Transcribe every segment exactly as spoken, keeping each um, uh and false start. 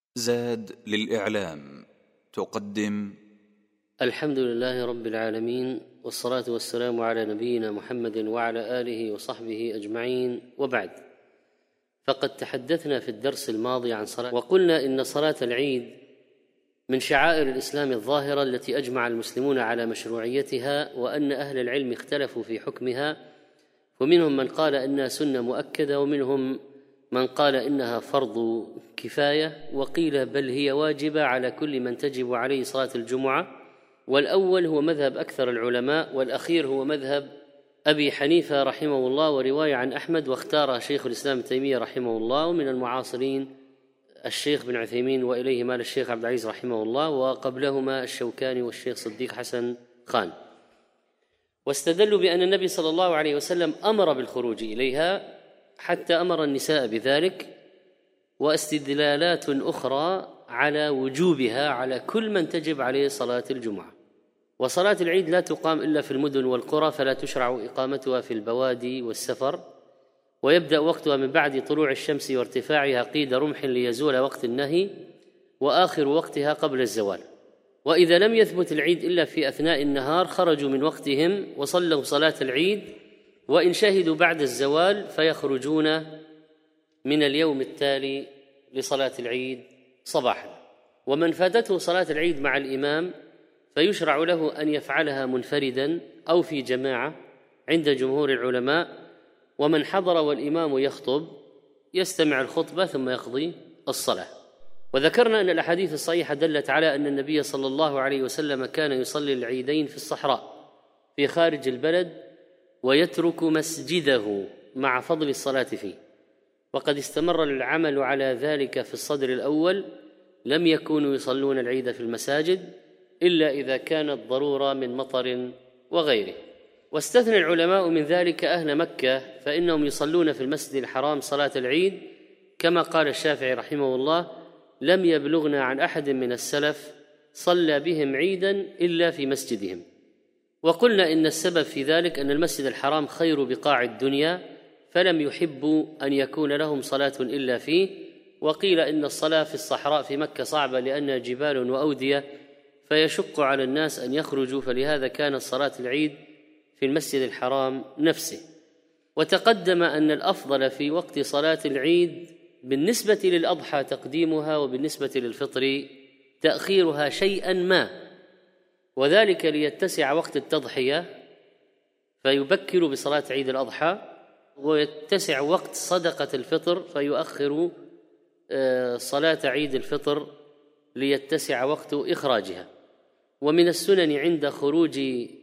زاد للإعلام تقدم. الحمد لله رب العالمين، والصلاة والسلام على نبينا محمد وعلى آله وصحبه أجمعين، وبعد. فقد تحدثنا في الدرس الماضي عن صلاة، وقلنا إن صلاة العيد من شعائر الإسلام الظاهرة التي أجمع المسلمون على مشروعيتها، وأن أهل العلم اختلفوا في حكمها، ومنهم من قال إنها سنة مؤكدة، ومنهم من قال إنها فرض كفاية، وقيل بل هي واجبة على كل من تجب عليه صلاة الجمعة. والأول هو مذهب أكثر العلماء، والأخير هو مذهب أبي حنيفة رحمه الله، ورواية عن أحمد، واختار شيخ الإسلام ابن تيمية رحمه الله، ومن المعاصرين الشيخ بن عثيمين، وإليه مال الشيخ عبد العزيز رحمه الله، وقبلهما الشوكاني والشيخ صديق حسن خان. واستدلوا بأن النبي صلى الله عليه وسلم أمر بالخروج إليها حتى أمر النساء بذلك، واستدلالات أخرى على وجوبها على كل من تجب عليه صلاة الجمعة. وصلاة العيد لا تقام إلا في المدن والقرى، فلا تشرع إقامتها في البوادي والسفر، ويبدأ وقتها من بعد طلوع الشمس وارتفاعها قيد رمح ليزول وقت النهي، وآخر وقتها قبل الزوال. وإذا لم يثبت العيد إلا في أثناء النهار خرجوا من وقتهم وصلوا صلاة العيد، وإن شهدوا بعد الزوال فيخرجون من اليوم التالي لصلاة العيد صباحا. ومن فاتته صلاة العيد مع الإمام فيشرع له أن يفعلها منفردا أو في جماعة عند جمهور العلماء، ومن حضر والإمام يخطب يستمع الخطبة ثم يقضي الصلاة. وذكرنا أن الأحاديث الصحيحة دلت على أن النبي صلى الله عليه وسلم كان يصلي العيدين في الصحراء في خارج البلد، ويترك مسجده مع فضل الصلاة فيه. وقد استمر العمل على ذلك في الصدر الأول، لم يكونوا يصلون العيد في المساجد إلا إذا كانت ضرورة من مطر وغيره. واستثنى العلماء من ذلك أهل مكة، فإنهم يصلون في المسجد الحرام صلاة العيد، كما قال الشافعي رحمه الله: لم يبلغنا عن أحد من السلف صلى بهم عيدا إلا في مسجدهم. وقلنا إن السبب في ذلك أن المسجد الحرام خير بقاع الدنيا، فلم يحبوا أن يكون لهم صلاة إلا فيه. وقيل إن الصلاة في الصحراء في مكة صعبة لأنها جبال وأودية، فيشق على الناس أن يخرجوا، فلهذا كانت صلاة العيد في المسجد الحرام نفسه. وتقدم أن الأفضل في وقت صلاة العيد بالنسبة للأضحى تقديمها، وبالنسبة للفطر تأخيرها شيئا ما، وذلك ليتسع وقت التضحية فيبكر بصلاة عيد الأضحى، ويتسع وقت صدقة الفطر فيؤخر صلاة عيد الفطر ليتسع وقت إخراجها. ومن السنن عند خروج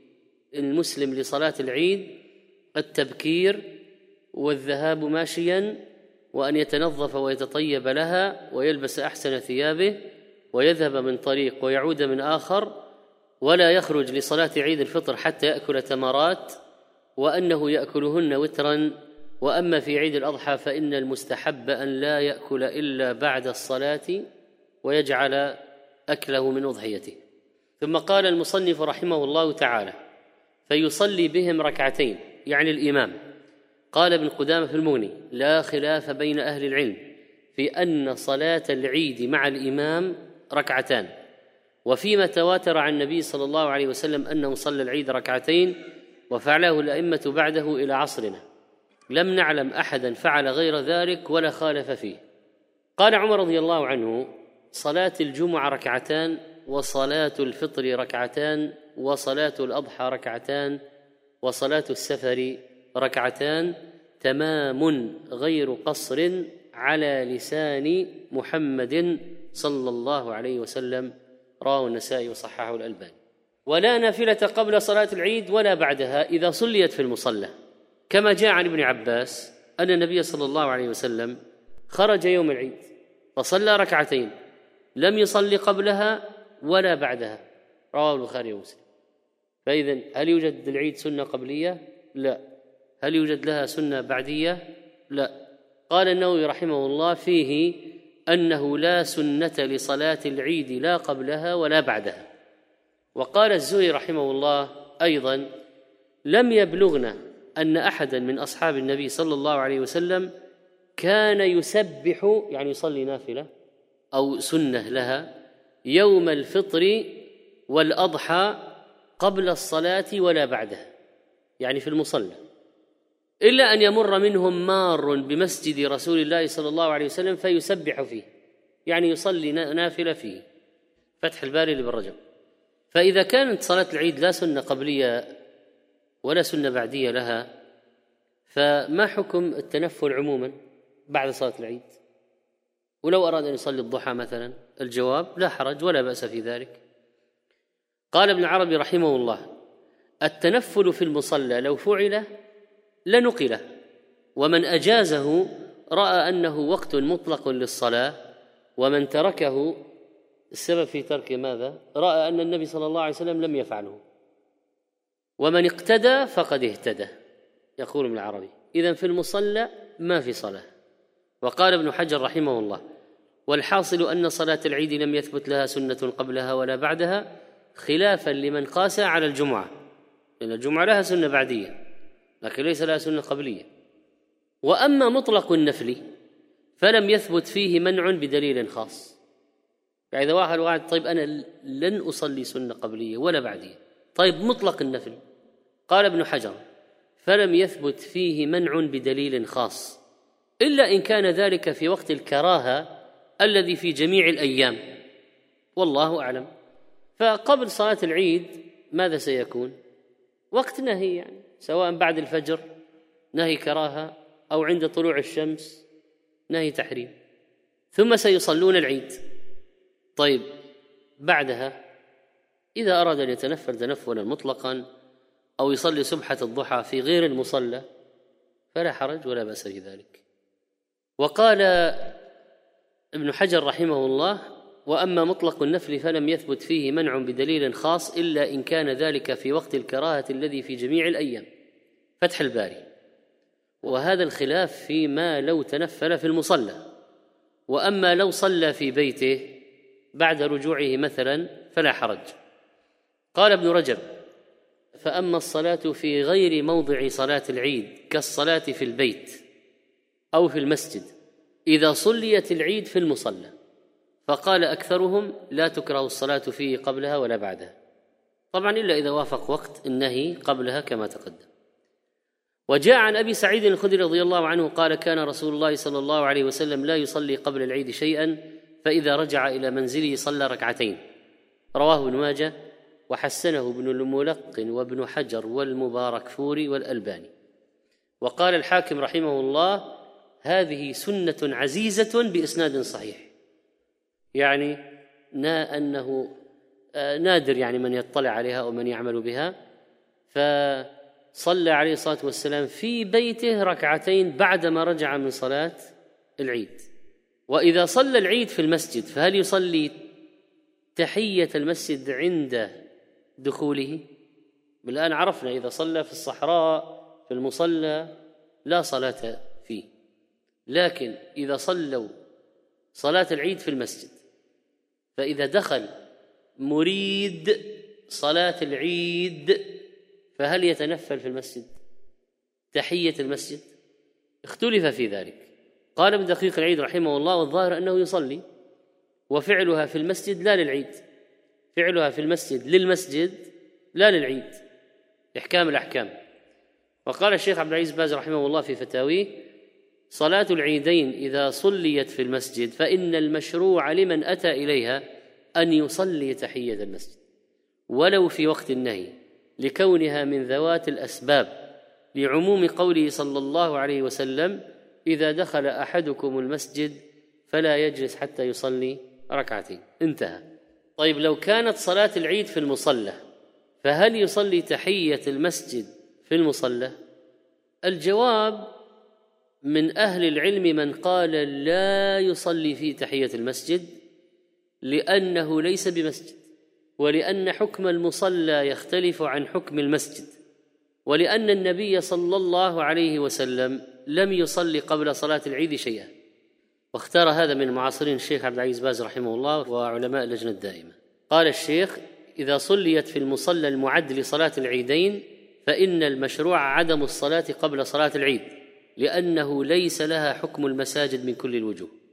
المسلم لصلاة العيد التبكير والذهاب ماشيا، وأن يتنظف ويتطيب لها ويلبس أحسن ثيابه ويذهب من طريق ويعود من آخر، ولا يخرج لصلاة عيد الفطر حتى يأكل تمرات، وأنه يأكلهن وترا. وأما في عيد الأضحى فإن المستحب أن لا يأكل إلا بعد الصلاة ويجعل أكله من أضحيته. ثم قال المصنف رحمه الله تعالى: فيصلي بهم ركعتين، يعني الإمام. قال ابن قدامة في المغني: لا خلاف بين أهل العلم في أن صلاة العيد مع الإمام ركعتان، وفيما تواتر عن النبي صلى الله عليه وسلم أنه صلى العيد ركعتين، وفعله الأئمة بعده إلى عصرنا، لم نعلم أحدا فعل غير ذلك ولا خالف فيه. قال عمر رضي الله عنه: صلاة الجمعة ركعتان، وصلاة الفطر ركعتان، وصلاة الأضحى ركعتان، وصلاة السفر ركعتان، تمام غير قصر على لسان محمد صلى الله عليه وسلم. رواه النسائي وصححه الألباني. ولا نافلة قبل صلاة العيد ولا بعدها إذا صليت في المصلى، كما جاء عن ابن عباس أن النبي صلى الله عليه وسلم خرج يوم العيد فصلى ركعتين، لم يصلي قبلها ولا بعدها. رواه البخاري ومسلم. فإذن هل يوجد للعيد سنة قبلية؟ لا. هل يوجد لها سنة بعدية؟ لا. قال النووي رحمه الله فيه أنه لا سنة لصلاة العيد لا قبلها ولا بعدها. وقال الزهري رحمه الله أيضا: لم يبلغنا أن أحدا من أصحاب النبي صلى الله عليه وسلم كان يسبح، يعني يصلي نافلة، أو سنة لها يوم الفطر والأضحى قبل الصلاة ولا بعدها، يعني في المصلى، إلا أن يمر منهم مار بمسجد رسول الله صلى الله عليه وسلم فيسبح فيه، يعني يصلي نافلة فيه. فتح الباري لابن رجب. فإذا كانت صلاة العيد لا سنة قبلية ولا سنة بعدية لها، فما حكم التنفل عموما بعد صلاة العيد؟ ولو أراد أن يصلي الضحى مثلا، الجواب لا حرج ولا بأس في ذلك. قال ابن عربي رحمه الله: التنفل في المصلى لو فعل لنقله، ومن أجازه رأى أنه وقت مطلق للصلاة، ومن تركه السبب في ترك ماذا؟ رأى أن النبي صلى الله عليه وسلم لم يفعله، ومن اقتدى فقد اهتدى. يقول ابن العربي: إذن في المصلى ما في صلاة. وقال ابن حجر رحمه الله: والحاصل أن صلاة العيد لم يثبت لها سنة قبلها ولا بعدها، خلافا لمن قاس على الجمعة، لأن الجمعة لها سنة بعدية لكن ليس لها سنة قبلية. وأما مطلق النفل فلم يثبت فيه منع بدليل خاص. يعني إذا واحد واحد طيب أنا لن أصلي سنة قبلية ولا بعدية، طيب مطلق النفل، قال ابن حجر: فلم يثبت فيه منع بدليل خاص، إلا إن كان ذلك في وقت الكراهة الذي في جميع الأيام، والله أعلم. فقبل صلاة العيد ماذا سيكون؟ وقت نهي، يعني سواء بعد الفجر نهي كراهة أو عند طلوع الشمس نهي تحريم، ثم سيصلون العيد. طيب بعدها إذا أراد أن يتنفل تنفلا مطلقا أو يصلي سبحة الضحى في غير المصلى فلا حرج ولا بأس في ذلك. وقال ابن حجر رحمه الله: وأما مطلق النفل فلم يثبت فيه منع بدليل خاص إلا إن كان ذلك في وقت الكراهة الذي في جميع الأيام. فتح الباري. وهذا الخلاف فيما لو تنفل في المصلى، وأما لو صلى في بيته بعد رجوعه مثلا فلا حرج. قال ابن رجب: فأما الصلاة في غير موضع صلاة العيد كالصلاة في البيت أو في المسجد إذا صليت العيد في المصلى، فقال أكثرهم: لا تكره الصلاة فيه قبلها ولا بعدها، طبعا إلا إذا وافق وقت النهي قبلها كما تقدم. وجاء عن أبي سعيد الخدري رضي الله عنه قال: كان رسول الله صلى الله عليه وسلم لا يصلي قبل العيد شيئا، فإذا رجع إلى منزله صلى ركعتين. رواه ابن ماجه وحسنه ابن الملقن وابن حجر والمباركفوري والألباني. وقال الحاكم رحمه الله: هذه سنة عزيزة بإسناد صحيح، يعني نا أنه نادر يعني من يطلع عليها أو من يعمل بها. فصلى عليه الصلاة والسلام في بيته ركعتين بعدما رجع من صلاة العيد. وإذا صلى العيد في المسجد فهل يصلي تحية المسجد عند دخوله؟ الآن عرفنا إذا صلى في الصحراء في المصلى لا صلاة فيه، لكن إذا صلوا صلاة العيد في المسجد فإذا دخل مريد صلاة العيد فهل يتنفل في المسجد تحية المسجد؟ اختلف في ذلك. قال ابن دقيق العيد رحمه الله: والظاهر أنه يصلي، وفعلها في المسجد لا للعيد، فعلها في المسجد للمسجد لا للعيد، إحكام الأحكام. وقال الشيخ عبد العزيز باز رحمه الله في فتاويه: صلاة العيدين إذا صليت في المسجد فإن المشروع لمن أتى إليها أن يصلي تحية المسجد ولو في وقت النهي، لكونها من ذوات الأسباب، لعموم قوله صلى الله عليه وسلم: إذا دخل أحدكم المسجد فلا يجلس حتى يصلي ركعتين. انتهى. طيب لو كانت صلاة العيد في المصلى فهل يصلي تحية المسجد في المصلى؟ الجواب: من أهل العلم من قال لا يصلي في تحية المسجد لأنه ليس بمسجد، ولأن حكم المصلى يختلف عن حكم المسجد، ولأن النبي صلى الله عليه وسلم لم يصلي قبل صلاة العيد شيئا. واختار هذا من معاصرين الشيخ عبد العزيز باز رحمه الله وعلماء اللجنة الدائمة. قال الشيخ: إذا صليت في المصلى المعد لصلاة العيدين فإن المشروع عدم الصلاة قبل صلاة العيد، لأنه ليس لها حكم المساجد من كل الوجوه،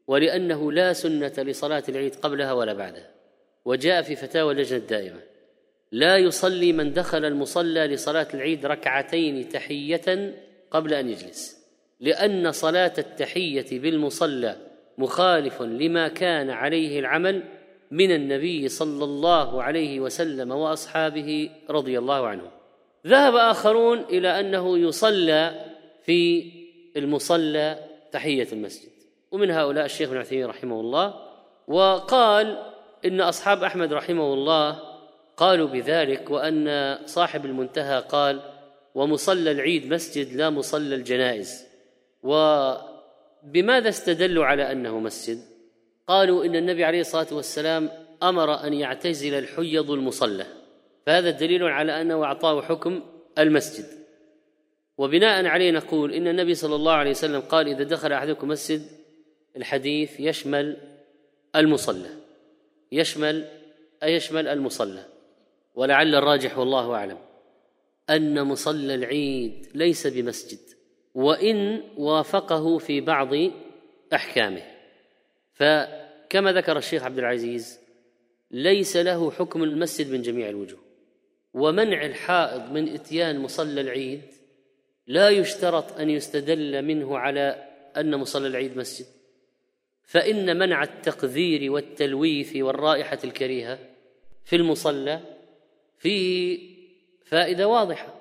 ولأنه لا سنة لصلاة العيد قبلها ولا بعدها. وجاء في فتاوى اللجنة الدائمة: لا يصلي من دخل المصلى لصلاة العيد ركعتين تحية قبل أن يجلس، لأن صلاة التحية بالمصلى مخالف لما كان عليه العمل من النبي صلى الله عليه وسلم وأصحابه رضي الله عنهم. ذهب آخرون إلى أنه يصلى في المصلى تحية المسجد، ومن هؤلاء الشيخ ابن عثيمين رحمه الله، وقال إن أصحاب أحمد رحمه الله قالوا بذلك، وأن صاحب المنتهى قال: ومصلى العيد مسجد لا مصلى الجنائز. وبماذا استدلوا على أنه مسجد؟ قالوا إن النبي عليه الصلاة والسلام أمر أن يعتزل الحيض المصلى، فهذا دليل على أنه أعطاه حكم المسجد. وبناء عليه نقول إن النبي صلى الله عليه وسلم قال: إذا دخل أحدكم مسجد، الحديث يشمل المصلى، يشمل أيشمل المصلى. ولعل الراجح والله أعلم أن مصلى العيد ليس بمسجد، وإن وافقه في بعض أحكامه. فكما ذكر الشيخ عبد العزيز، ليس له حكم المسجد من جميع الوجوه، ومنع الحائض من إتيان مصلى العيد لا يشترط أن يستدل منه على أن مصلى العيد مسجد، فإن منع التقذير والتلويث والرائحة الكريهة في المصلى فيه فائدة واضحة،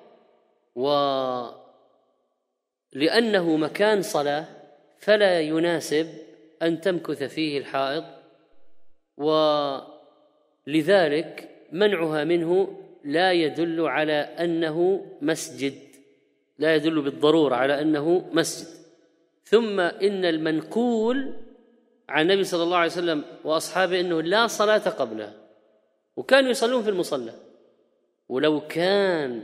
ولأنه مكان صلاة فلا يناسب أن تمكث فيه الحائض، ولذلك منعها منه لا يدل على أنه مسجد، لا يدل بالضرورة على أنه مسجد. ثم إن المنقول عن النبي صلى الله عليه وسلم وأصحابه أنه لا صلاة قبلها، وكانوا يصلون في المصلى. ولو كان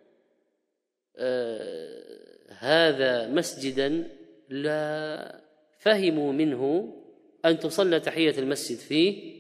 آه هذا مسجدا لا فهموا منه أن تصلى تحية المسجد فيه،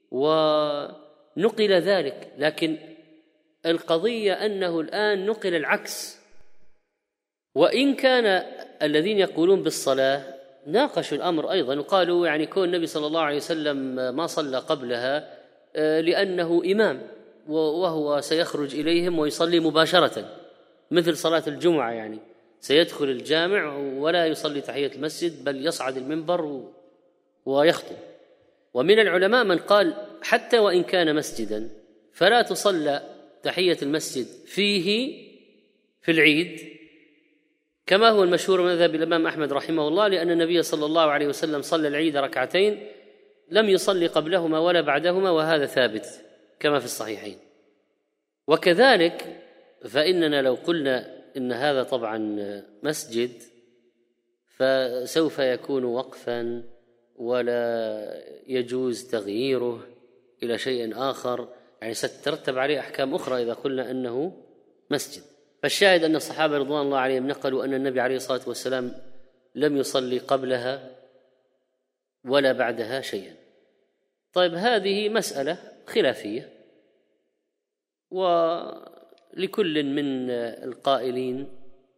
ونقل ذلك. لكن القضية أنه الآن نقل العكس، وإن كان الذين يقولون بالصلاة ناقشوا الأمر أيضا، وقالوا يعني كون النبي صلى الله عليه وسلم ما صلى قبلها لأنه إمام، وهو سيخرج إليهم ويصلي مباشرة مثل صلاة الجمعة، يعني سيدخل الجامع ولا يصلي تحية المسجد بل يصعد المنبر ويخطب. ومن العلماء من قال حتى وإن كان مسجدا فلا تصلى تحية المسجد فيه في العيد، كما هو المشهور من مذهب الإمام أحمد رحمه الله، لأن النبي صلى الله عليه وسلم صلى العيد ركعتين لم يصلي قبلهما ولا بعدهما، وهذا ثابت كما في الصحيحين. وكذلك فإننا لو قلنا إن هذا طبعا مسجد فسوف يكون وقفا ولا يجوز تغييره إلى شيء آخر، يعني ستترتب عليه أحكام أخرى إذا قلنا أنه مسجد. فالشاهد أن الصحابة رضوان الله عليهم نقلوا أن النبي عليه الصلاة والسلام لم يصلي قبلها ولا بعدها شيئا. طيب هذه مسألة خلافية، ولكل من القائلين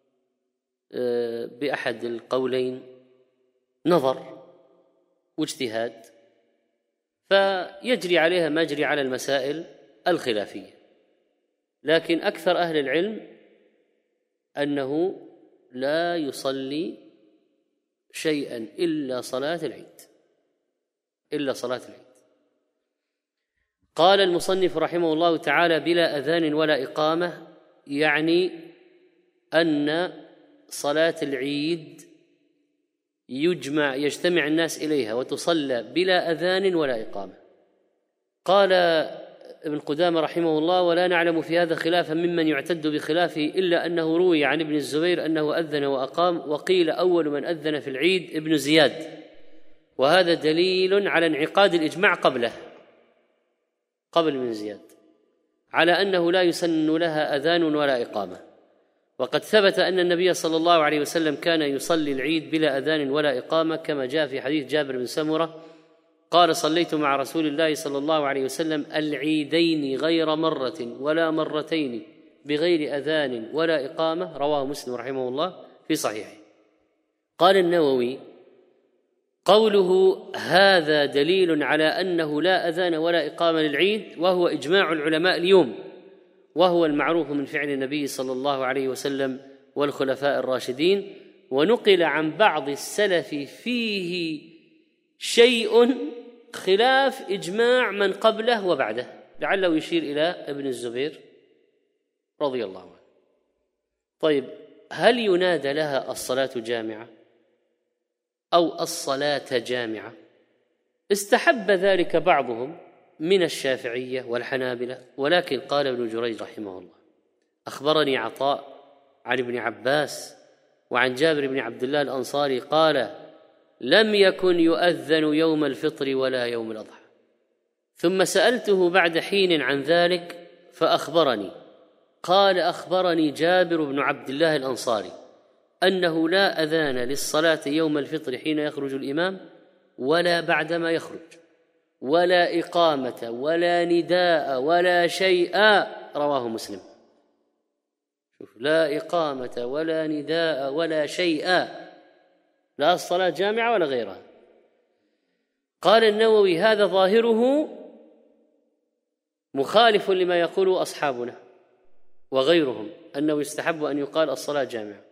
بأحد القولين نظر واجتهاد، فيجري عليها ما يجري على المسائل الخلافية. لكن أكثر أهل العلم أنه لا يصلي شيئا إلا صلاة العيد، إلا صلاة العيد. قال المصنف رحمه الله تعالى: بلا أذان ولا إقامة، يعني أن صلاة العيد يجمع يجتمع الناس إليها وتصلى بلا أذان ولا إقامة. قال ابن قدامة رحمه الله: ولا نعلم في هذا خلافا ممن يعتد بخلافه، إلا أنه روي عن ابن الزبير أنه أذن وأقام، وقيل أول من أذن في العيد ابن زياد، وهذا دليل على انعقاد الإجماع قبله، قبل ابن زياد، على أنه لا يسن لها أذان ولا إقامة. وقد ثبت أن النبي صلى الله عليه وسلم كان يصلي العيد بلا أذان ولا إقامة، كما جاء في حديث جابر بن سمرة قال: صليت مع رسول الله صلى الله عليه وسلم العيدين غير مرة ولا مرتين بغير أذان ولا إقامة، رواه مسلم رحمه الله في صحيحه. قال النووي: قوله هذا دليل على أنه لا أذان ولا إقامة للعيد، وهو إجماع العلماء اليوم، وهو المعروف من فعل النبي صلى الله عليه وسلم والخلفاء الراشدين، ونقل عن بعض السلف فيه شيء خلاف إجماع من قبله وبعده، لعله يشير إلى ابن الزبير رضي الله عنه. طيب، هل ينادى لها الصلاة جامعة أو الصلاة جامعة؟ استحب ذلك بعضهم من الشافعية والحنابلة، ولكن قال ابن جريج رحمه الله: أخبرني عطاء عن ابن عباس وعن جابر بن عبد الله الأنصاري قال: لم يكن يؤذن يوم الفطر ولا يوم الأضحى. ثم سألته بعد حين عن ذلك فأخبرني، قال: أخبرني جابر بن عبد الله الأنصاري أنه لا أذان للصلاة يوم الفطر حين يخرج الإمام ولا بعدما يخرج، ولا إقامة ولا نداء ولا شيء. رواه مسلم. شوف، لا إقامة ولا نداء ولا شيء، لا الصلاة جامعة ولا غيرها. قال النووي: هذا ظاهره مخالف لما يقول أصحابنا وغيرهم أنه يستحب أن يقال الصلاة جامعة.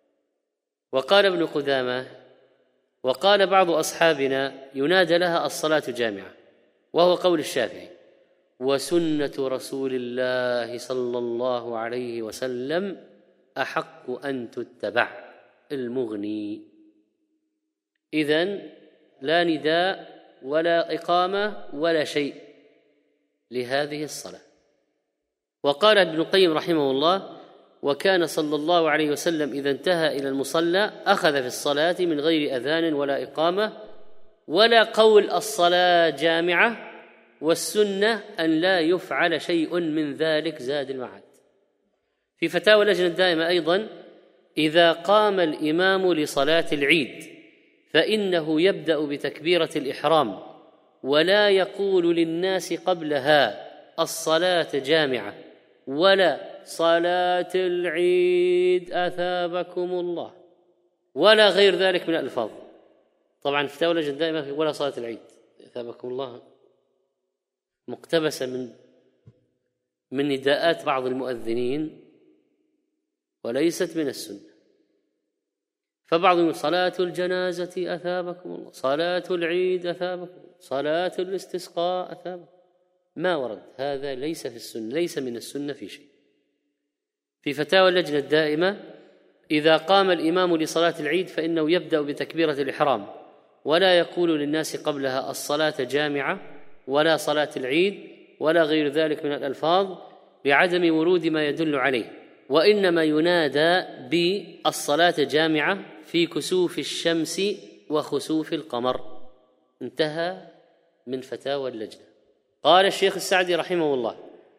وقال ابن قدامة: وقال بعض أصحابنا ينادى لها الصلاة جامعة، وهو قول الشافعي، وسنة رسول الله صلى الله عليه وسلم أحق أن تتبع، المغني. إذن لا نداء ولا إقامة ولا شيء لهذه الصلاة. وقال ابن القيم رحمه الله: وكان صلى الله عليه وسلم إذا انتهى إلى المصلى أخذ في الصلاة من غير أذان ولا إقامة ولا قول الصلاة جامعة، والسنة أن لا يفعل شيء من ذلك. زاد المعاد. في فتاوى اللجنة الدائمة أيضا: إذا قام الإمام لصلاة العيد فإنه يبدأ بتكبيرة الإحرام ولا يقول للناس قبلها الصلاة جامعة ولا صلاة العيد أثابكم الله ولا غير ذلك من الألفاظ. طبعا في فتاوى اللجنة الدائمة ولا صلاة العيد أثابكم الله مقتبسة من من نداءات بعض المؤذنين وليست من السنة. فبعضهم صلاة الجنازة أثابكم الله، صلاة العيد أثابكم، صلاة الاستسقاء أثابكم. ما ورد، هذا ليس في السنة، ليس من السنة في شيء. في فتاوى اللجنة الدائمة: إذا قام الإمام لصلاة العيد فإنه يبدأ بتكبيرة الإحرام ولا يقول للناس قبلها الصلاة جامعة ولا صلاة العيد ولا غير ذلك من الألفاظ لعدم ورود ما يدل عليه، وإنما ينادى بالصلاة جامعة في كسوف الشمس وخسوف القمر. انتهى من فتاوى اللجنة. قال الشيخ السعدي رحمه الله: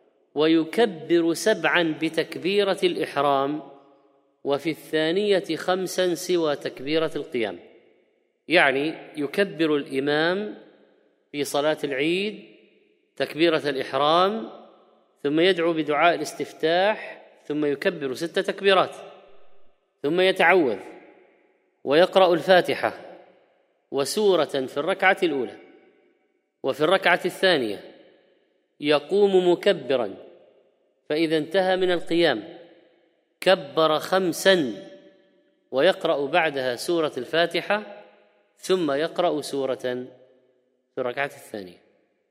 ويكبر سبعا بتكبيرة الإحرام، وفي الثانية خمسا سوى تكبيرة القيام. يعني يكبر الإمام في صلاة العيد تكبيرة الإحرام، ثم يدعو بدعاء الاستفتاح، ثم يكبر ست تكبيرات، ثم يتعوذ ويقرأ الفاتحة وسورة في الركعة الأولى، وفي الركعة الثانية يقوم مكبرا، فإذا انتهى من القيام كبر خمسا ويقرأ بعدها سورة الفاتحة، ثم يقرأ سورة في الركعة الثانية.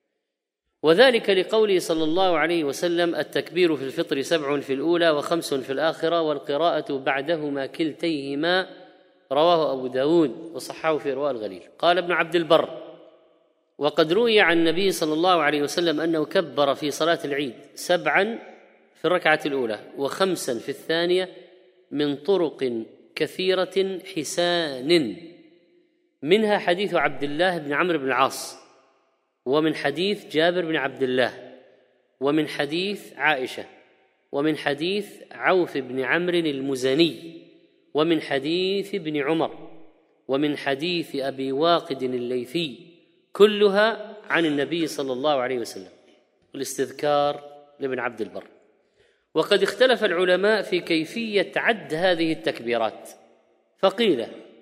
وذلك لقوله صلى الله عليه وسلم: التكبير في الفطر سبع في الأولى وخمس في الآخرة والقراءة بعدهما كلتيهما. رواه أبو داود وصححه في إرواء الغليل. قال ابن عبد البر: وقد روي عن النبي صلى الله عليه وسلم أنه كبر في صلاة العيد سبعا في الركعة الأولى وخمسا في الثانية من طرق كثيرة حسان، منها حديث عبد الله بن عمرو بن العاص، ومن حديث جابر بن عبد الله، ومن حديث عائشة، ومن حديث عوف بن عمرو المزني، ومن حديث ابن عمر، ومن حديث أبي واقد الليثي، كلها عن النبي صلى الله عليه وسلم. الاستذكار لابن عبد البر. وقد اختلف العلماء في كيفية عد هذه التكبيرات، فقيل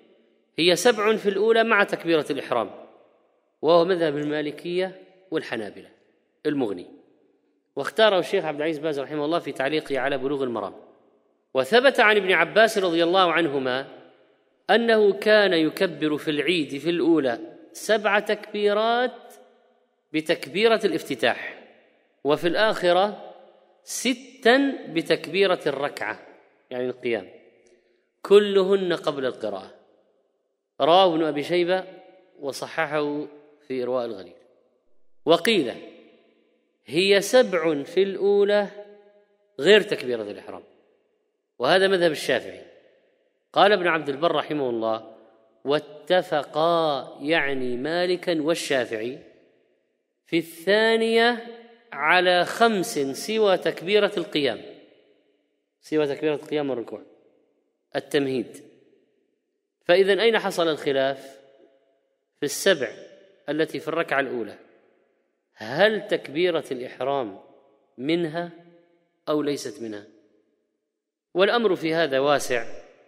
هي سبع في الأولى مع تكبيرة الإحرام، وهو مذهب المالكية والحنابلة المغني، واختاره الشيخ عبد العزيز باز رحمه الله في تعليقه على بلوغ المرام. وثبت عن ابن عباس رضي الله عنهما أنه كان يكبر في العيد في الأولى سبع تكبيرات بتكبيرة الافتتاح، وفي الآخرة ستا بتكبيرة الركعة يعني القيام، كلهن قبل القراءة. رواه ابن أبي شيبة وصححه في إرواء الغليل. وقيل هي سبع في الأولى غير تكبيرة الإحرام، وهذا مذهب الشافعي. قال ابن عبد البر رحمه الله: واتفقا يعني مالكا والشافعي في الثانية على خمس سوى تكبيرة القيام، سوى تكبيرة القيام والركوع التمهيد. فإذن أين حصل الخلاف؟ في السبع التي في الركعة الأولى، هل تكبيرة الإحرام منها أو ليست منها؟ والأمر في هذا واسع.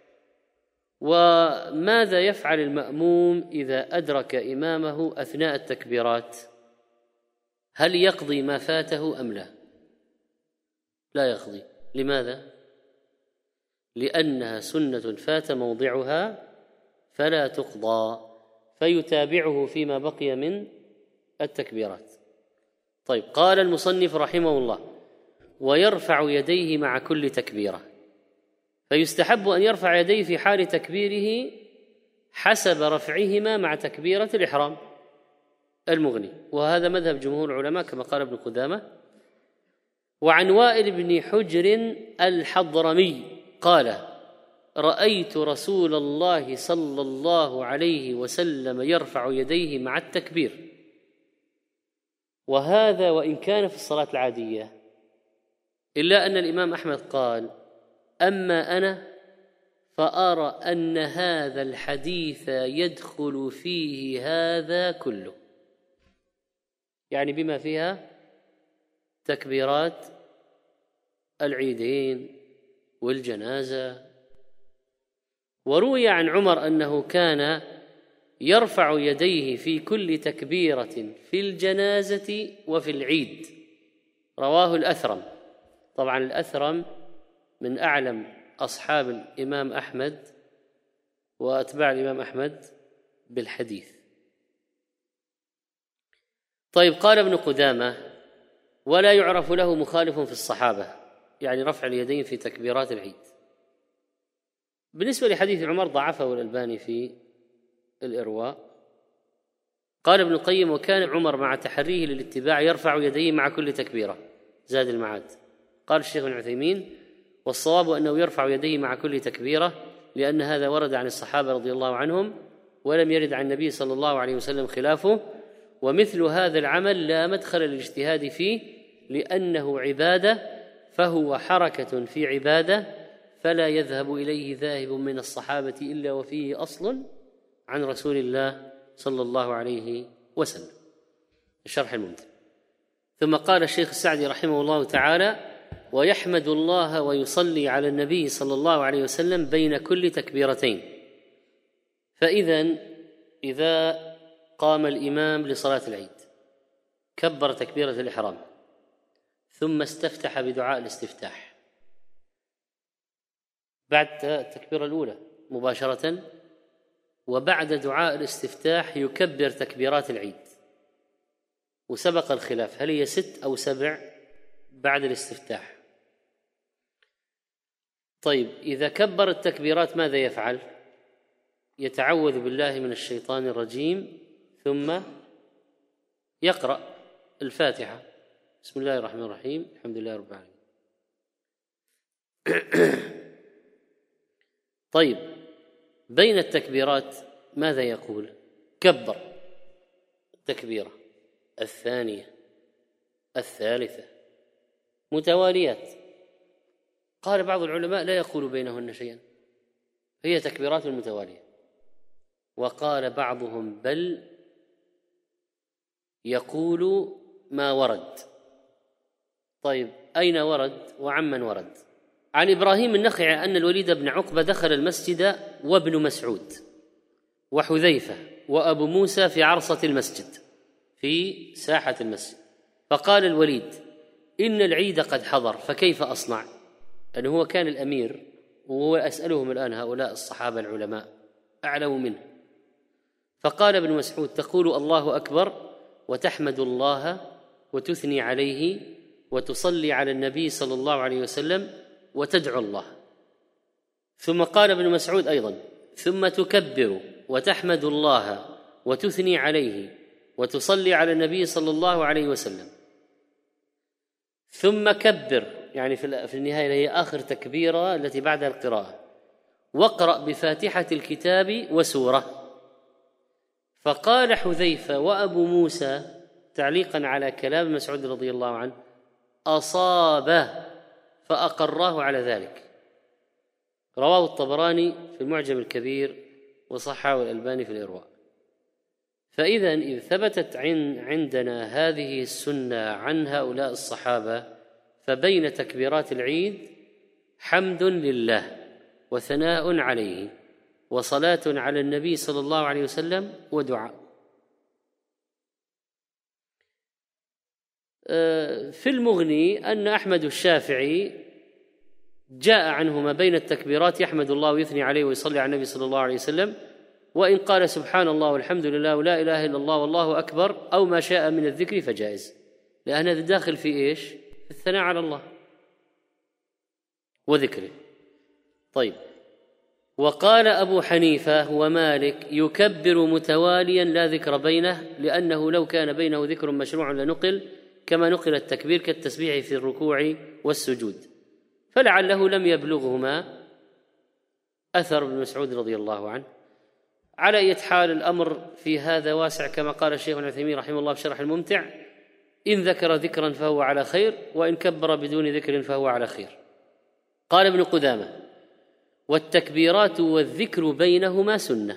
وماذا يفعل المأموم إذا أدرك إمامه أثناء التكبيرات؟ هل يقضي ما فاته أم لا؟ لا يقضي. لماذا؟ لأنها سنة فات موضعها فلا تقضى، فيتابعه فيما بقي من التكبيرات. طيب، قال المصنف رحمه الله: ويرفع يديه مع كل تكبيرة، فيستحب أن يرفع يديه في حال تكبيره حسب رفعهما مع تكبيرة الإحرام المغني، وهذا مذهب جمهور العلماء كما قال ابن قدامة. وعن وائل بن حجر الحضرمي قال: رأيت رسول الله صلى الله عليه وسلم يرفع يديه مع التكبير، وهذا وإن كان في الصلاة العادية، إلا أن الإمام أحمد قال: أما أنا فأرى أن هذا الحديث يدخل فيه هذا كله، يعني بما فيها تكبيرات العيدين والجنازة. وروي عن عمر أنه كان يرفع يديه في كل تكبيرة في الجنازة وفي العيد، رواه الأثرم. طبعا الأثرم من أعلم أصحاب الإمام أحمد وأتباع الإمام أحمد بالحديث. طيب، قال ابن قدامة: ولا يعرف له مخالف في الصحابة، يعني رفع اليدين في تكبيرات العيد. بالنسبة لحديث عمر ضعفه الألباني في الإرواء. قال ابن القيم: وكان عمر مع تحريه للاتباع يرفع يديه مع كل تكبيرة، زاد المعاد. قال الشيخ ابن عثيمين: والصواب أنه يرفع يديه مع كل تكبيرة، لأن هذا ورد عن الصحابة رضي الله عنهم، ولم يرد عن النبي صلى الله عليه وسلم خلافه. ومثل هذا العمل لا مدخل للاجتهاد فيه، لأنه عبادة، فهو حركة في عبادة، فلا يذهب إليه ذاهب من الصحابة إلا وفيه أصل عن رسول الله صلى الله عليه وسلم. الشرح الممتع. ثم قال الشيخ السعدي رحمه الله تعالى: ويحمد الله ويصلي على النبي صلى الله عليه وسلم بين كل تكبيرتين. فإذن إذا قام الإمام لصلاة العيد كبر تكبيرة الإحرام، ثم استفتح بدعاء الاستفتاح بعد التكبيرة الأولى مباشرة، وبعد دعاء الاستفتاح يكبر تكبيرات العيد. وسبق الخلاف هل هي ست أو سبع بعد الاستفتاح. طيب، إذا كبر التكبيرات ماذا يفعل؟ يتعوذ بالله من الشيطان الرجيم، ثم يقرأ الفاتحة: بسم الله الرحمن الرحيم، الحمد لله رب العالمين. طيب، بين التكبيرات ماذا يقول؟ كبر التكبيرة الثانية الثالثة متواليات. قال بعض العلماء: لا يقول بينهن شيئا، هي تكبيرات متوالية. وقال بعضهم: بل يقول ما ورد. طيب، أين ورد وعمن ورد؟ عن إبراهيم النخعي أن الوليد بن عقبة دخل المسجد وابن مسعود، وحذيفة وأبو موسى في عرصة المسجد في ساحة المسجد، فقال الوليد: إن العيد قد حضر فكيف أصنع؟ لأنه هو كان الأمير، وهو أسألهم الآن هؤلاء الصحابة العلماء أعلم منه. فقال ابن مسعود: تقول الله أكبر وتحمد الله وتثني عليه وتصلي على النبي صلى الله عليه وسلم وتدعو الله. ثم قال ابن مسعود أيضا: ثم تكبر وتحمد الله وتثني عليه وتصلي على النبي صلى الله عليه وسلم، ثم كبر، يعني في النهاية هي آخر تكبيرة التي بعد القراءة، واقرأ بفاتحة الكتاب وسورة. فقال حذيفة وأبو موسى تعليقا على كلام مسعود رضي الله عنه: أصابه، فأقراه على ذلك. رواه الطبراني في المعجم الكبير وصححه الألباني في الإرواء. فإذا إذ ثبتت عندنا هذه السنة عن هؤلاء الصحابة، فبين تكبيرات العيد حمد لله وثناء عليه وصلاة على النبي صلى الله عليه وسلم ودعاء. في المغني أن أحمد الشافعي جاء عنه ما بين التكبيرات يحمد الله ويثني عليه ويصلي على النبي صلى الله عليه وسلم، وإن قال سبحان الله والحمد لله ولا إله إلا الله والله أكبر أو ما شاء من الذكر فجائز، لأن هذا داخل في إيش؟ في الثناء على الله وذكره. طيب، وقال أبو حنيفة ومالك: يكبر متواليا لا ذكر بينه، لأنه لو كان بينه ذكر مشروع لنقل كما نقل التكبير كالتسبيح في الركوع والسجود، فلعله لم يبلغهما أثر ابن مسعود رضي الله عنه. على أي حال الأمر في هذا واسع، كما قال الشيخ ابن عثيمين رحمه الله في شرح الممتع: إن ذكر ذكرا فهو على خير، وإن كبر بدون ذكر فهو على خير. قال ابن قدامة: والتكبيرات والذكر بينهما سنة.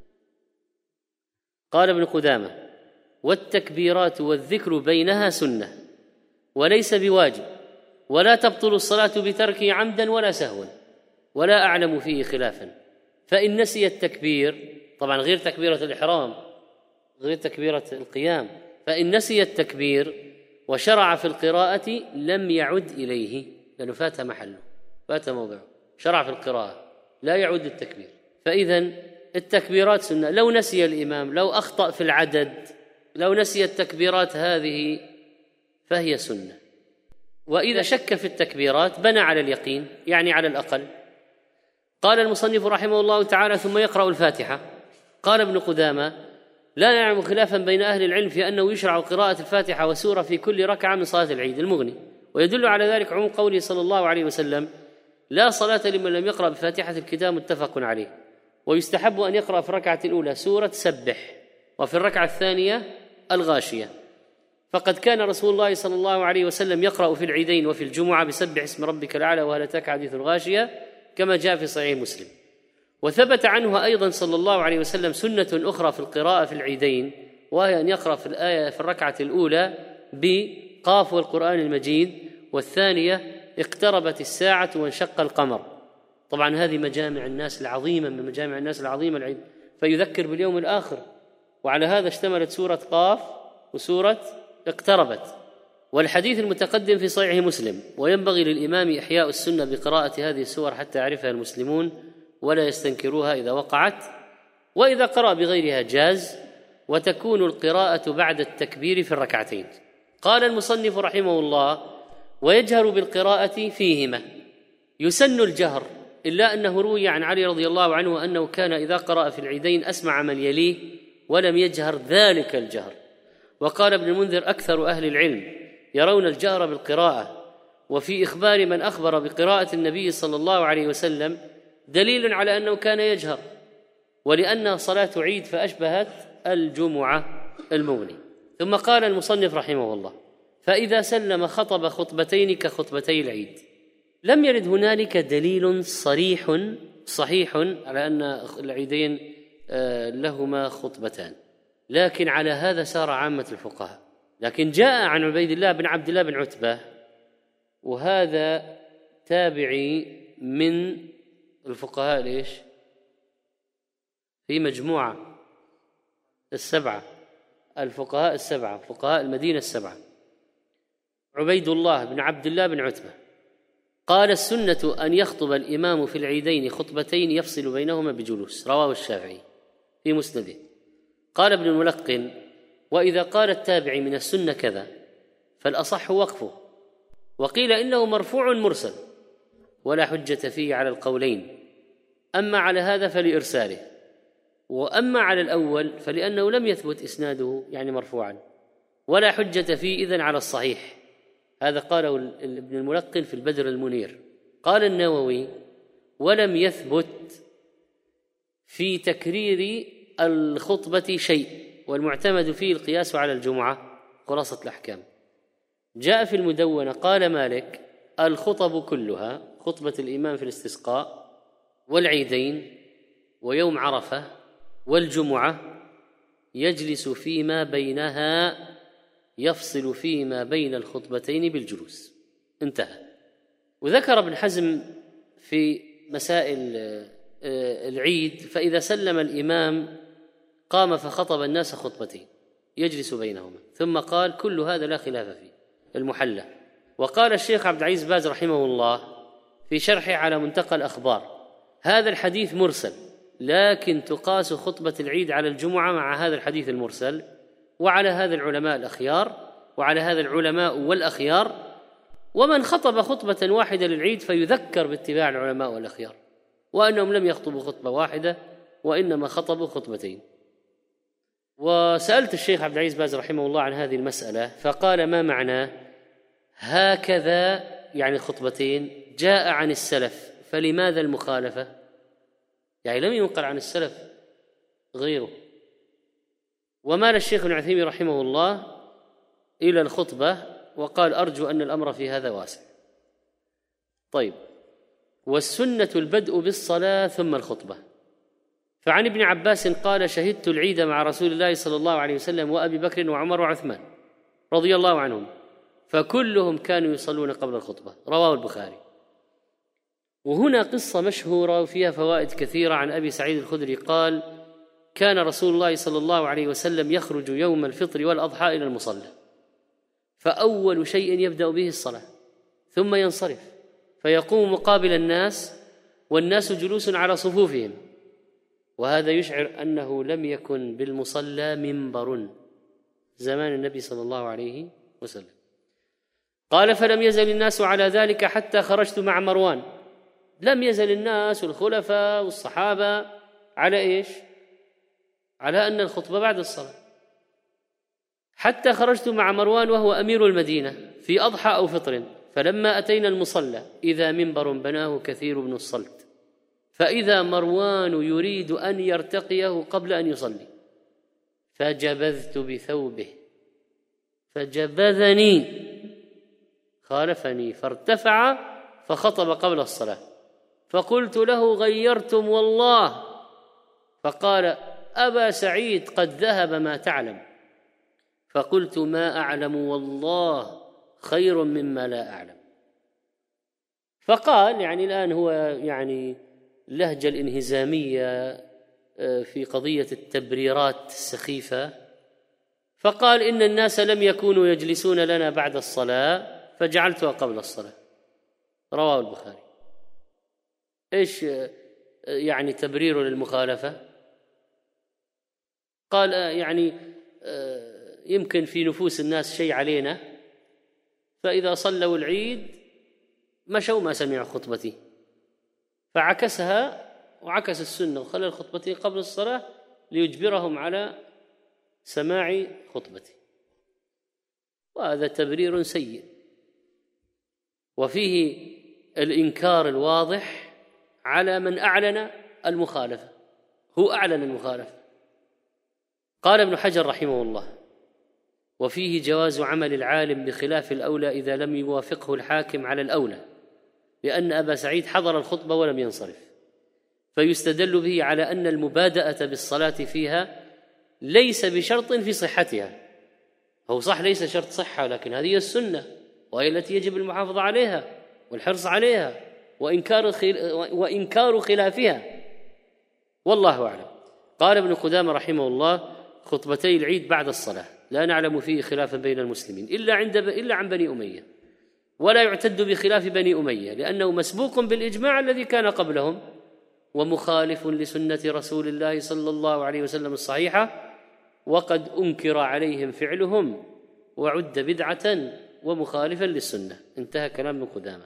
قال ابن قدامة: والتكبيرات والذكر بينها سنة وليس بواجب، ولا تبطل الصلاة بتركه عمدا ولا سهوا، ولا أعلم فيه خلافا. فإن نسي التكبير، طبعا غير تكبيرة الإحرام، غير تكبيرة القيام، فإن نسي التكبير وشرع في القراءة لم يعد إليه، لأنه فات محله، فات موضعه، شرع في القراءة لا يعود التكبير. فإذن التكبيرات سنة، لو نسي الإمام، لو أخطأ في العدد، لو نسي التكبيرات هذه فهي سنة. وإذا شك في التكبيرات بنى على اليقين، يعني على الأقل. قال المصنف رحمه الله تعالى: ثم يقرأ الفاتحة. قال ابن قدامة: لا نعلم خلافا بين أهل العلم في أنه يشرع قراءة الفاتحة وسورة في كل ركعة من صلاة العيد. المغني. ويدل على ذلك عموم قوله صلى الله عليه وسلم: لا صلاة لمن لم يقرأ بفاتحة الكتاب، متفق عليه. ويستحب أن يقرأ في الركعة الأولى سورة سبح، وفي الركعة الثانية الغاشية، فقد كان رسول الله صلى الله عليه وسلم يقرأ في العيدين وفي الجمعة بسبح اسم ربك الأعلى وهل أتاك حديث الغاشية، كما جاء في صحيح مسلم. وثبت عنه أيضا صلى الله عليه وسلم سنة أخرى في القراءة في العيدين، وهي أن يقرأ في الآية في الركعة الأولى بقاف والقرآن المجيد، والثانية اقتربت الساعة وانشق القمر. طبعا هذه مجامع الناس العظيمة، من مجامع الناس العظيمة العيد، فيذكر باليوم الآخر. وعلى هذا اشتملت سورة قاف وسورة اقتربت. والحديث المتقدم في صحيح مسلم: وينبغي للإمام إحياء السنة بقراءة هذه السور حتى يعرفها المسلمون ولا يستنكروها إذا وقعت، وإذا قرأ بغيرها جاز، وتكون القراءة بعد التكبير في الركعتين. قال المصنف رحمه الله: ويجهر بالقراءة فيهما. يسن الجهر، إلا أنه روي عن علي رضي الله عنه أنه كان إذا قرأ في العيدين أسمع من يليه ولم يجهر ذلك الجهر. وقال ابن المنذر: أكثر أهل العلم يرون الجهر بالقراءة، وفي إخبار من أخبر بقراءة النبي صلى الله عليه وسلم دليل على أنه كان يجهر، ولأنها صلاة عيد فأشبهت الجمعة. المغني. ثم قال المصنف رحمه الله: فإذا سلم خطب خطبتين كخطبتي العيد. لم يرد هنالك دليل صريح صحيح على أن العيدين لهما خطبتان، لكن على هذا سار عامة الفقهاء. لكن جاء عن عبيد الله بن عبد الله بن عتبة، وهذا تابعي من الفقهاء ليش في مجموعة السبعة، الفقهاء السبعة، فقهاء المدينة السبعة، عبيد الله بن عبد الله بن عتبة قال: السنة أن يخطب الإمام في العيدين خطبتين يفصل بينهما بجلوس، رواه الشافعي في مسنده. قال ابن الملقن: وإذا قال التابعي من السنة كذا فالأصح وقفه، وقيل إنه مرفوع مرسل ولا حجة فيه على القولين، أما على هذا فلإرساله، وأما على الأول فلأنه لم يثبت إسناده يعني مرفوعا، ولا حجة فيه إذن على الصحيح. هذا قاله ابن الملقن في البدر المنير. قال النووي: ولم يثبت في تكرير الخطبة شيء، والمعتمد فيه القياس على الجمعة. خلاصة الأحكام: جاء في المدونة قال مالك: الخطب كلها، خطبة الإمام في الاستسقاء والعيدين ويوم عرفة والجمعة، يجلس فيما بينها، يفصل فيما بين الخطبتين بالجلوس. انتهى. وذكر ابن حزم في مسائل العيد: فإذا سلم الإمام قام فخطب الناس خطبتين يجلس بينهما، ثم قال: كل هذا لا خلاف فيه. المحلى. وقال الشيخ عبد العزيز باز رحمه الله في شرحه على منتقى الأخبار: هذا الحديث مرسل، لكن تقاس خطبة العيد على الجمعة مع هذا الحديث المرسل، وعلى هذا العلماء الأخيار، وعلى هذا العلماء والأخيار، ومن خطب خطبة واحدة للعيد فيذكر باتباع العلماء والأخيار، وأنهم لم يخطبوا خطبة واحدة وإنما خطبوا خطبتين. وسألت الشيخ عبد العزيز باز رحمه الله عن هذه المسألة فقال: ما معناه هكذا يعني الخطبتين جاء عن السلف، فلماذا المخالفة؟ يعني لم ينقل عن السلف غيره. ومال الشيخ ابن عثيمين رحمه الله إلى الخطبة وقال: أرجو أن الأمر في هذا واسع. طيب، والسنة البدء بالصلاة ثم الخطبة. فعن ابن عباس قال: شهدت العيد مع رسول الله صلى الله عليه وسلم وأبي بكر وعمر وعثمان رضي الله عنهم، فكلهم كانوا يصلون قبل الخطبة، رواه البخاري. وهنا قصة مشهورة وفيها فوائد كثيرة. عن أبي سعيد الخدري قال: كان رسول الله صلى الله عليه وسلم يخرج يوم الفطر والأضحى إلى المصلى، فأول شيء يبدأ به الصلاة، ثم ينصرف فيقوم مقابل الناس والناس جلوس على صفوفهم، وهذا يشعر أنه لم يكن بالمصلى منبر زمان النبي صلى الله عليه وسلم. قال: فلم يزل الناس على ذلك حتى خرجت مع مروان. لم يزل الناس والخلفاء والصحابة على إيش؟ على أن الخطبة بعد الصلاة، حتى خرجت مع مروان وهو أمير المدينة في أضحى أو فطر، فلما أتينا المصلى إذا منبر بناه كثير بن الصلت، فإذا مروان يريد أن يرتقيه قبل أن يصلي، فجبذت بثوبه فجبذني، خالفني فارتفع فخطب قبل الصلاة، فقلت له: غيرتم والله. فقال: أبا سعيد قد ذهب ما تعلم. فقلت: ما أعلم والله خير مما لا أعلم. فقال يعني الآن هو يعني اللهجة الانهزامية في قضية التبريرات السخيفة، فقال: إن الناس لم يكونوا يجلسون لنا بعد الصلاة فجعلتها قبل الصلاة، رواه البخاري. إيش يعني تبرير للمخالفة؟ قال: يعني يمكن في نفوس الناس شيء علينا، فإذا صلوا العيد مشوا ما سمعوا خطبتي، فعكسها وعكس السنة وخلى الخطبتين قبل الصلاة ليجبرهم على سماع خطبتي، وهذا تبرير سيء، وفيه الإنكار الواضح على من أعلن المخالفة، هو أعلن المخالفة. قال ابن حجر رحمه الله: وفيه جواز عمل العالم بخلاف الأولى إذا لم يوافقه الحاكم على الأولى، لأن أبا سعيد حضر الخطبة ولم ينصرف، فيستدل به على أن المبادأة بالصلاة فيها ليس بشرط في صحتها. هو صح ليس شرط صحة، لكن هذه السنة وهي التي يجب المحافظة عليها والحرص عليها وإنكار وإنكار خلافها، والله أعلم. قال ابن قدامة رحمه الله: خطبتي العيد بعد الصلاة لا نعلم فيه خلافا بين المسلمين إلا عند إلا عن بني أمية، ولا يعتد بخلاف بني أمية لأنه مسبوق بالإجماع الذي كان قبلهم ومخالف لسنة رسول الله صلى الله عليه وسلم الصحيحة، وقد أنكر عليهم فعلهم وعد بدعة ومخالفا للسنة. انتهى كلام ابن قدامة.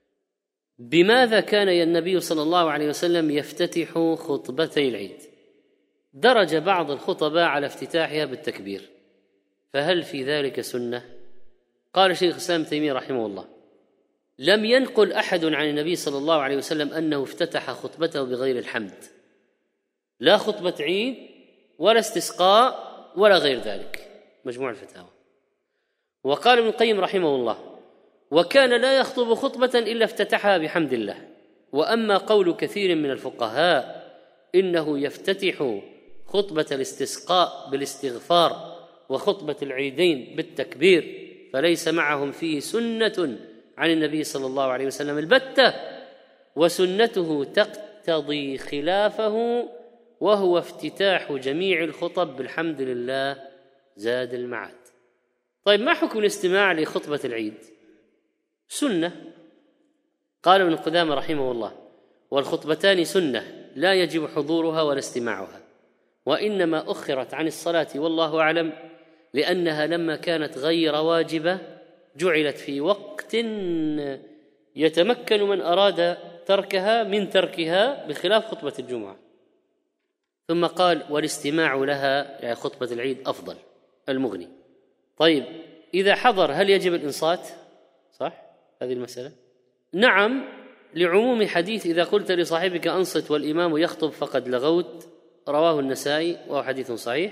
بماذا كان النبي صلى الله عليه وسلم يفتتح خطبتي العيد؟ درج بعض الخطباء على افتتاحها بالتكبير، فهل في ذلك سنة؟ قال شيخ الإسلام ابن تيمية رحمه الله: لم ينقل أحد عن النبي صلى الله عليه وسلم أنه افتتح خطبته بغير الحمد، لا خطبة عيد ولا استسقاء ولا غير ذلك. مجموع الفتاوى. وقال ابن القيم رحمه الله: وكان لا يخطب خطبة إلا افتتحها بحمد الله. وأما قول كثير من الفقهاء إنه يفتتح خطبة الاستسقاء بالاستغفار وخطبة العيدين بالتكبير فليس معهم فيه سنة عن النبي صلى الله عليه وسلم البتة، وسنته تقتضي خلافه، وهو افتتاح جميع الخطب بالحمد لله زاد المعاد. طيب، ما حكم الاستماع لخطبة العيد؟ سنة. قال ابن قدامة رحمه الله: والخطبتان سنة لا يجب حضورها ولا استماعها، وإنما أخرت عن الصلاة والله أعلم لأنها لما كانت غير واجبة جعلت في وقت يتمكن من أراد تركها من تركها بخلاف خطبة الجمعة. ثم قال: والاستماع لها يعني خطبة العيد أفضل. المغني. طيب، إذا حضر هل يجب الإنصات؟ صح هذه المسألة؟ نعم، لعموم حديث إذا قلت لصاحبك أنصت والإمام يخطب فقد لغوت، رواه النسائي وهو حديث صحيح.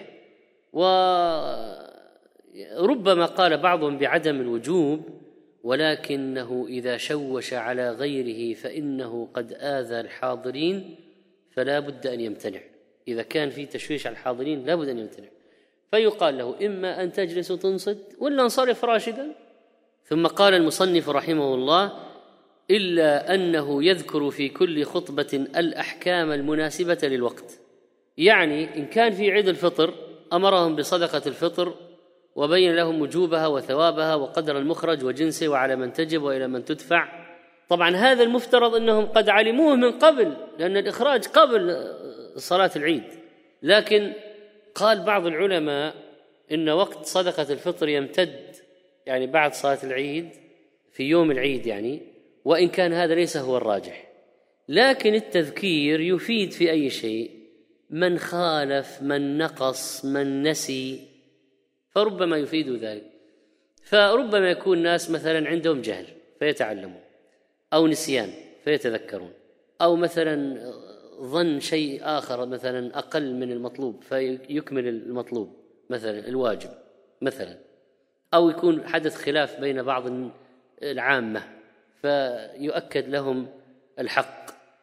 وربما قال بعضهم بعدم الوجوب، ولكنه إذا شوش على غيره فإنه قد آذى الحاضرين فلا بد أن يمتنع. إذا كان في تشويش على الحاضرين لا بد أن يمتنع، فيقال له: إما أن تجلس وتنصت ولا انصرف راشدا. ثم قال المصنف رحمه الله: إلا أنه يذكر في كل خطبة الأحكام المناسبة للوقت. يعني إن كان في عيد الفطر أمرهم بصدقة الفطر وبين لهم وجوبها وثوابها وقدر المخرج وجنسه وعلى من تجب وإلى من تدفع. طبعا هذا المفترض أنهم قد علموه من قبل، لأن الإخراج قبل صلاة العيد. لكن قال بعض العلماء إن وقت صدقة الفطر يمتد يعني بعد صلاة العيد في يوم العيد يعني، وإن كان هذا ليس هو الراجح، لكن التذكير يفيد في أي شيء. من خالف، من نقص، من نسي، فربما يفيد ذلك. فربما يكون ناس مثلا عندهم جهل فيتعلمون، أو نسيان فيتذكرون، أو مثلا ظن شيء آخر مثلا أقل من المطلوب فيكمل المطلوب مثلا الواجب مثلا، أو يكون حدث خلاف بين بعض العامة فيؤكد لهم الحق،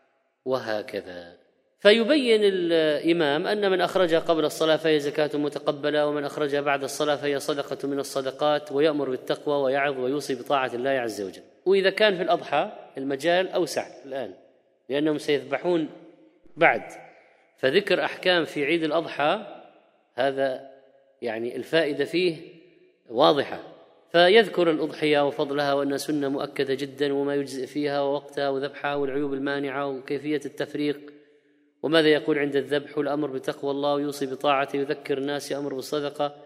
وهكذا. فيبين الإمام أن من أخرجها قبل الصلاة فهي زكاة متقبلة، ومن أخرجها بعد الصلاة فهي صدقة من الصدقات، ويأمر بالتقوى ويعظ ويوصي بطاعة الله عز وجل. وإذا كان في الأضحى المجال أوسع الآن لأنهم سيذبحون بعد، فذكر أحكام في عيد الأضحى هذا يعني الفائدة فيه واضحة، فيذكر الأضحية وفضلها وأنها سنة مؤكدة جدا وما يجزئ فيها ووقتها وذبحها والعيوب المانعة وكيفية التفريق وماذا يقول عند الذبح، والأمر بتقوى الله ويوصي بطاعته، يذكر الناس، يأمر بالصدقة.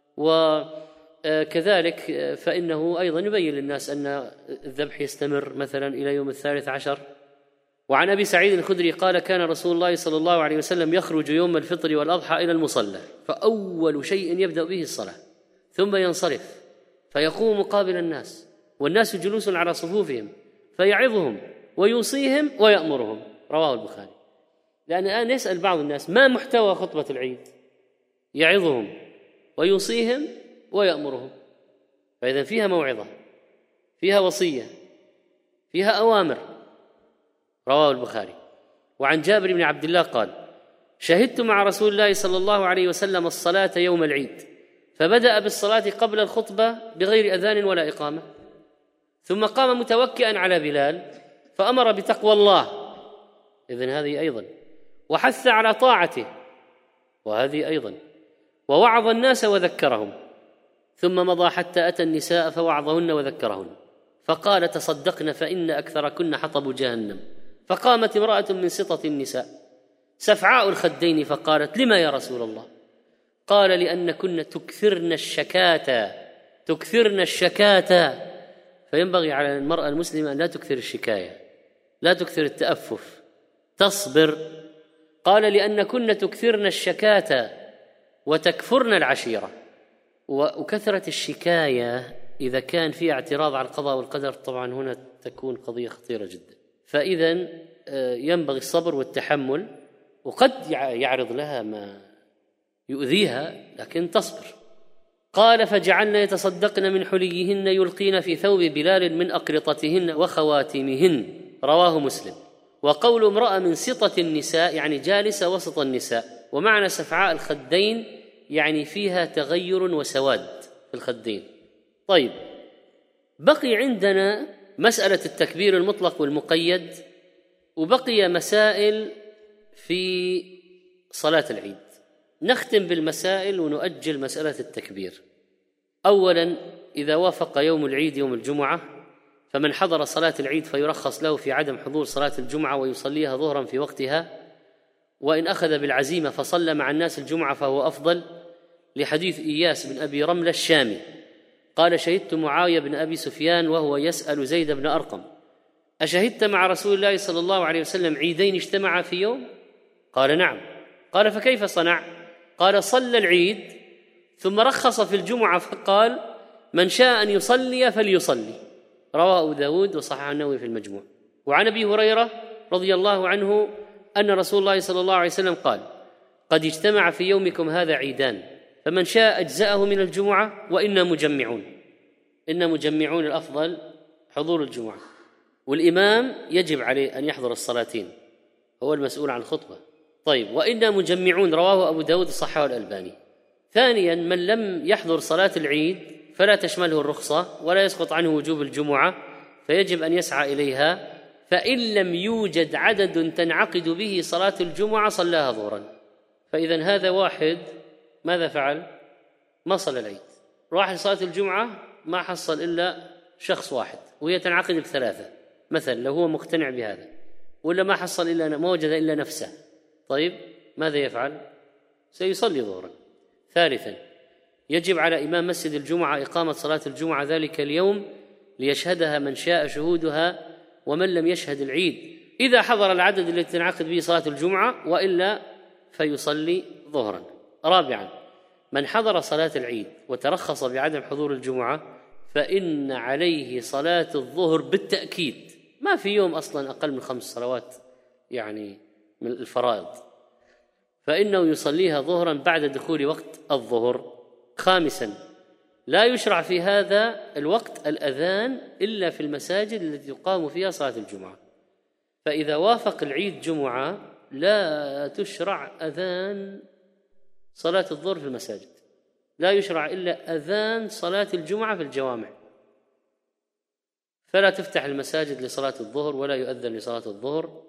وكذلك فإنه أيضا يبين للناس أن الذبح يستمر مثلا إلى يوم الثالث عشر. وعن أبي سعيد الخدري قال: كان رسول الله صلى الله عليه وسلم يخرج يوم الفطر والأضحى إلى المصلى، فأول شيء يبدأ به الصلاة، ثم ينصرف فيقوم مقابل الناس والناس جلوس على صفوفهم فيعظهم ويوصيهم ويأمرهم. رواه البخاري. لأن الآن يسأل بعض الناس: ما محتوى خطبة العيد؟ يعظهم ويوصيهم ويأمرهم. فإذا فيها موعظة، فيها وصية، فيها أوامر. رواه البخاري. وعن جابر بن عبد الله قال: شهدت مع رسول الله صلى الله عليه وسلم الصلاة يوم العيد، فبدأ بالصلاة قبل الخطبة بغير أذان ولا إقامة، ثم قام متوكئا على بلال فأمر بتقوى الله، إذن هذه أيضا، وحث على طاعته، وهذه أيضا. ووعظ الناس وذكرهم، ثم مضى حتى أتى النساء فوعظهن وذكرهن، فقال تصدقن فإن أكثركن حطب جهنم. فقامت امرأة من سطة النساء سفعاء الخدين فقالت لما يا رسول الله؟ قال لأنكن تكثرن الشكاة تكثرن الشكاة فينبغي على المرأة المسلمة أن لا تكثر الشكاية، لا تكثر التأفف، تصبر. قال لأنكن تكثرن الشكاة وتكفرن العشيرة. وكثرة الشكاية إذا كان فيها اعتراض على القضاء والقدر طبعا هنا تكون قضية خطيرة جدا. فإذا ينبغي الصبر والتحمل، وقد يعرض لها ما يؤذيها لكن تصبر. قال فجعلن يتصدقن من حليهن يلقين في ثوب بلال من أقرطتهن وخواتمهن، رواه مسلم. وقول امرأة من سطة النساء يعني جالسة وسط النساء، ومعنى سفعاء الخدين يعني فيها تغير وسواد في الخدين. طيب، بقي عندنا مسألة التكبير المطلق والمقيد، وبقي مسائل في صلاة العيد. نختم بالمسائل ونؤجل مسألة التكبير. أولا، إذا وافق يوم العيد يوم الجمعة فمن حضر صلاة العيد فيرخص له في عدم حضور صلاة الجمعة ويصليها ظهرا في وقتها، وإن أخذ بالعزيمة فصلى مع الناس الجمعة فهو أفضل، لحديث إياس بن أبي رملة الشامي قال شهدت معاوية بن أبي سفيان وهو يسأل زيد بن أرقم أشهدت مع رسول الله صلى الله عليه وسلم عيدين اجتمعا في يوم؟ قال نعم. قال فكيف صنع؟ قال صلى العيد ثم رخص في الجمعة فقال من شاء أن يصلي فليصلي، رواه أبو داود وصححه النووي في المجموع. وعن أبي هريرة رضي الله عنه أن رسول الله صلى الله عليه وسلم قال قد اجتمع في يومكم هذا عيدان فمن شاء أجزأه من الجمعة وإنا مجمعون. إنا مجمعون الأفضل حضور الجمعة، والإمام يجب عليه أن يحضر الصلاتين، هو المسؤول عن الخطبة. طيب، وإنا مجمعون رواه أبو داود صححه الألباني. ثانيا، من لم يحضر صلاة العيد فلا تشمله الرخصة ولا يسقط عنه وجوب الجمعة، فيجب أن يسعى إليها، فإن لم يوجد عدد تنعقد به صلاة الجمعة صلاها ظهرا. فإذا هذا واحد ماذا فعل؟ ما صلى العيد، راح لصلاة الجمعة ما حصل إلا شخص واحد وهي تنعقد بثلاثة مثلا، لو هو مقتنع بهذا، ولا ما حصل إلا ما وجد إلا نفسه. طيب، ماذا يفعل؟ سيصلي ظهرا. ثالثا، يجب على إمام مسجد الجمعة إقامة صلاة الجمعة ذلك اليوم ليشهدها من شاء شهودها ومن لم يشهد العيد إذا حضر العدد الذي تنعقد به صلاة الجمعة، وإلا فيصلي ظهرا. رابعا، من حضر صلاة العيد وترخص بعدم حضور الجمعة فإن عليه صلاة الظهر بالتأكيد، ما في يوم أصلا أقل من خمس صلوات يعني من الفرائض، فإنه يصليها ظهرا بعد دخول وقت الظهر. خامسا، لا يشرع في هذا الوقت الأذان إلا في المساجد التي تقام فيها صلاة الجمعة، فإذا وافق العيد جمعة لا تشرع أذان صلاة الظهر في المساجد، لا يشرع إلا أذان صلاة الجمعة في الجوامع، فلا تفتح المساجد لصلاة الظهر ولا يؤذن لصلاة الظهر.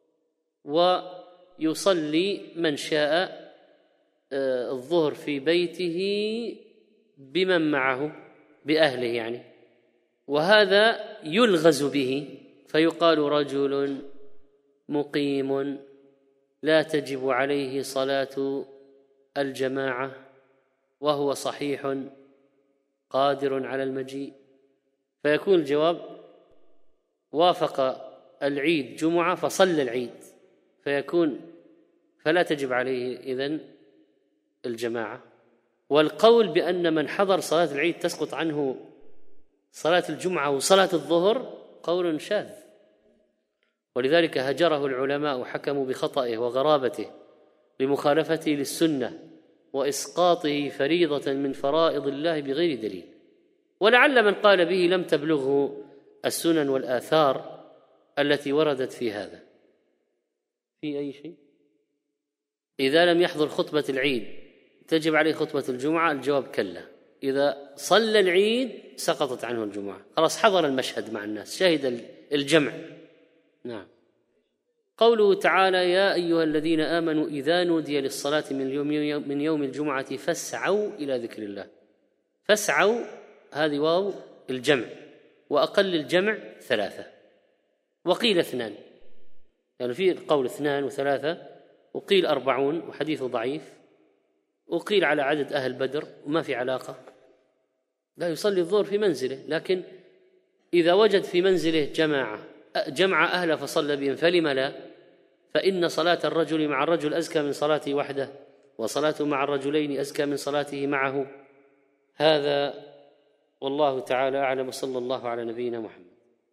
ويصلي من شاء الظهر في بيته بمن معه بأهله يعني، وهذا يلغز به فيقال رجل مقيم لا تجب عليه صلاة الجماعة وهو صحيح قادر على المجيء، فيكون الجواب وافق العيد جمعة فصلى العيد، فيكون فلا تجب عليه إذن الجماعة. والقول بأن من حضر صلاة العيد تسقط عنه صلاة الجمعة وصلاة الظهر قول شاذ، ولذلك هجره العلماء وحكموا بخطئه وغرابته لمخالفته للسنة وإسقاطه فريضة من فرائض الله بغير دليل. ولعل من قال به لم تبلغه السنن والآثار التي وردت في هذا. في أي شيء؟ إذا لم يحضر خطبة العيد تجب عليه خطبة الجمعة؟ الجواب كلا. إذا صلى العيد سقطت عنه الجمعة، خلاص حضر المشهد مع الناس، شهد الجمع. نعم. قوله تعالى: يا أيها الذين آمنوا إذا نودي للصلاة من يوم, من يوم الجمعة فاسعوا إلى ذكر الله. فاسعوا هذه واو الجمع، وأقل الجمع ثلاثة، وقيل اثنان، يعني في قول اثنان وثلاثة، وقيل أربعون وحديثه ضعيف، وقيل على عدد أهل بدر وما في علاقة. لا يصلي الظهر في منزله، لكن إذا وجد في منزله جماعة جمع أهله فصلى بهم فلم لا؟ فإن صلاة الرجل مع الرجل أزكى من صلاته وحده، وصلاته مع الرجلين أزكى من صلاته معه. هذا والله تعالى أعلم، صلى الله على نبينا محمد.